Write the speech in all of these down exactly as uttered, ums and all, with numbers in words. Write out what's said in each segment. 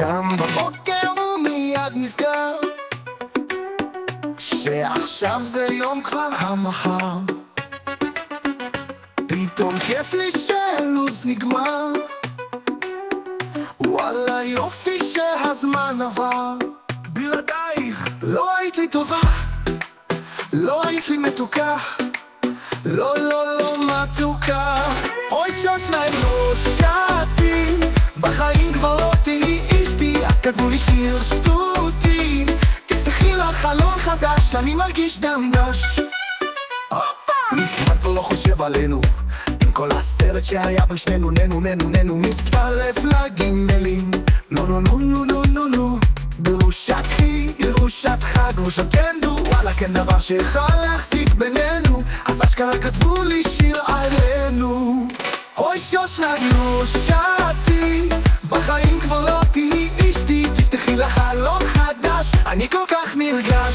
קם בבוקר ומיד נסגר, שעכשיו זה יום כבר המחר. פתאום כיף לי שלוז נגמר, וואלה יופי שהזמן עבר. בלעדייך לא היית לי טובה, לא היית לי מתוקה, לא לא לא מתוקה. אוי שושניים לא שעתי, בחיים כבר לא תהיי אשתי. אז כתבו לי שיר שטותי, תפתחי לך חלון חדש, אני מרגיש דמדש. נפרד כבר לא חושב עלינו, עם כל הסרט שהיה בין שנינו. ננו ננו ננו מצטרף לגימלים, נו נו נו נו נו נו נו. גרושתי, גרושתך, גרושתנו, וואלה כן דבר שיכל להחזיק בינינו. אז אשכרה כתבו לי שיר עלינו. אוי שושנה גרושתי, בחיים כבר לא תהיי אשתי. תפתחי לך חלון חדש, אני כל כך נרגש.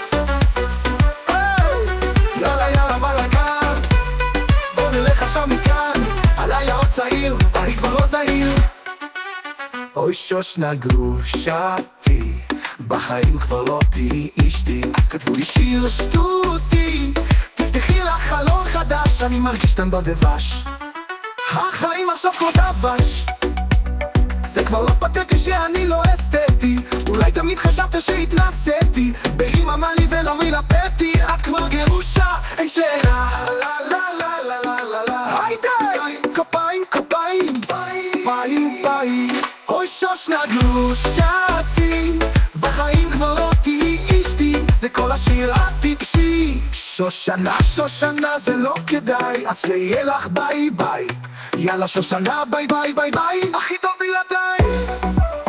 יאללה יאללה בלגן, בוא נלך עכשיו מכאן, עליי עוד צעיר, ואני כבר לא זהיר. אוי שושנה גרושתי, בחיים כבר לא תהיי אשתי. אז כתבו לי שיר שטותי, תפתחי לך חלון חדש, אני מרגיש טנדו דבש. החיים עכשיו כמו דבש, זה כבר לא פתטי שאני לא אסתטי. אולי תמיד חשבת שהתנסיתי, באמא מה לי ולא מלפתי. את כבר גרושה, אין שאלה. לה לה לה לה לה לה לה. היידי, כפיים כפיים, פיים פיים. אוי שושנה גרושתי, בחיים כבר לא תהיי אשתי. זה כל השיר הטיפשי. שושנה שושנה זה לא כדאי, אז שיהיה לך ביי ביי. יאללה שושנה ביי ביי ביי ביי, הכי טוב בלעדיי.